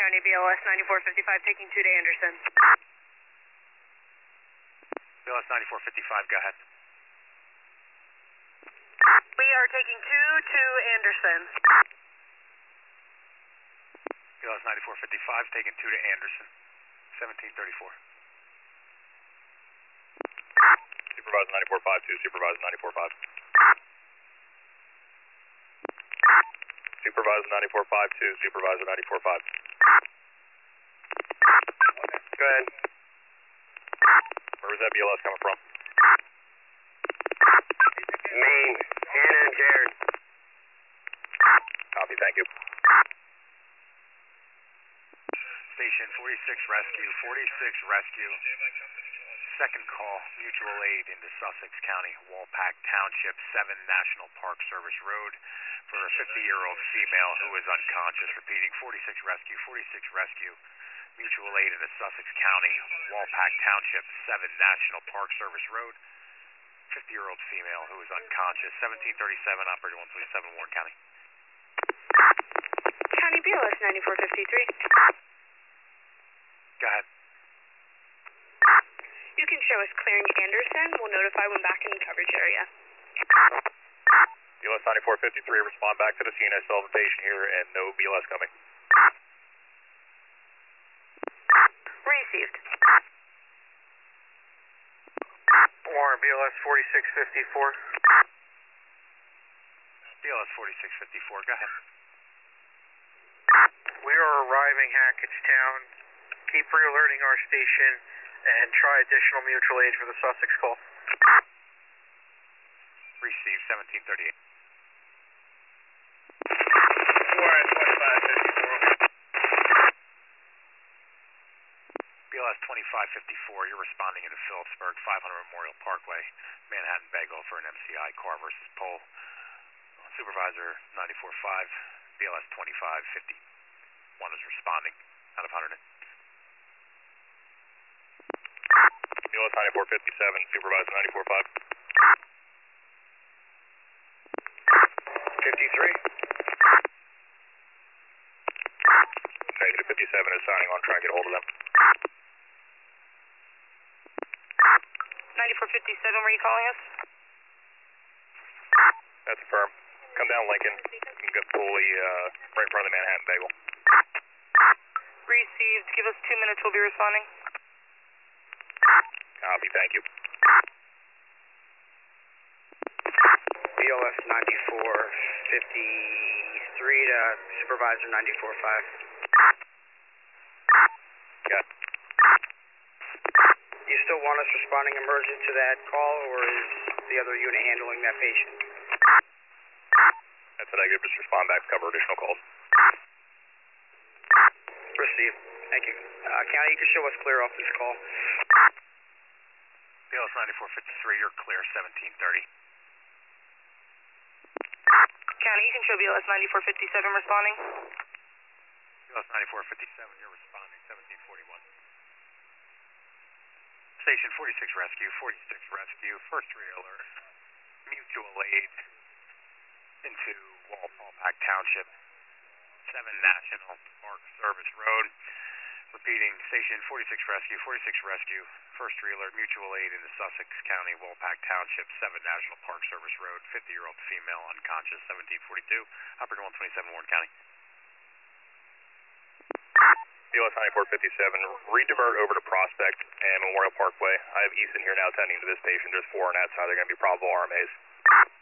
Kearney, BLS 9455, taking 2 to Anderson. BLS 9455, go ahead. We are taking 2 to Anderson. BLS 9455, taking 2 to Anderson, 1734. Supervisor 9452, Supervisor 945. Supervisor 9452, Supervisor 945. Go ahead. Where was that BLS coming from? Maine, Hannah and Jared. Copy, thank you. Station 46 Rescue. Second call, mutual aid into Sussex County, Walpack Township, 7 National Park Service Road for a 50-year-old female who is unconscious. Repeating, 46 Rescue, mutual aid into Sussex County, Walpack Township, 7 National Park Service Road, 50-year-old female who is unconscious. 1737, operator 127, Warren County. County BLS 9453. Go ahead. You can show us clearing Anderson. We'll notify when back in the coverage area. BLS 9453, respond back to the scene. I still have a patient here and no BLS coming. Received. Warren, BLS 4654. BLS 4654, go ahead. We are arriving Hackettstown. Keep re-alerting our station and try additional mutual aid for the Sussex call. Received, 1738. Warren, 2554. BLS 2554, you're responding into Phillipsburg, 500 Memorial Parkway, Manhattan Bagel for an MCI car versus pole. Supervisor 945, BLS 2550. One is responding out of 100. BLS 9457, Supervisor 945. 53. Negative 57 is signing on, trying to get a hold of them. 9457, where are you calling us? That's a firm. Come down Lincoln. You can get fully right in front of the Manhattan Bagel. Received. Give us 2 minutes. We'll be responding. Copy, thank you. BLS 9453 to Supervisor 945. Yeah. You still want us responding emergent to that call, or is the other unit handling that patient? That's a negative. Just respond back to cover additional calls. Received. Thank you. County, you can show us clear off this call. BLS 9453, you're clear, 1730. County, you can show BLS 9457 responding. BLS 9457, you're responding, 1741. Station 46 Rescue, first re-alert, mutual aid into Walpack Township, 7 National Park Service Road. Repeating, Station 46 Rescue, first re-alert, mutual aid into Sussex County, Walpack Township, 7 National Park Service Road, 50-year-old female, unconscious, 1742, operator 127, Warren County. BLS 9457, redivert over to Prospect and Memorial Parkway. I have Easton here now attending to this patient. There's 4 on that side. They're going to be probable RMAs.